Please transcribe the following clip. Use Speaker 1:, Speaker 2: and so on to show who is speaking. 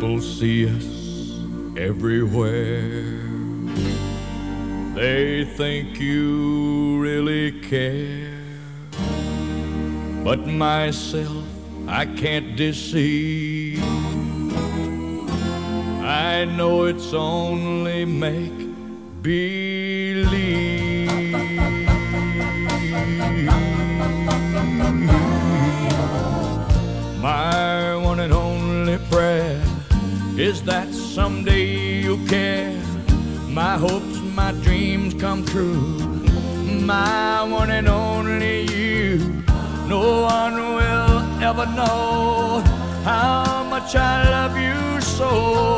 Speaker 1: People see us everywhere. They think you really care. But myself, I can't deceive. I know it's only make believe. My one and only prayer is that someday you'll care. My hopes, my dreams come true. My one and only you. No one will ever know how much I love you so.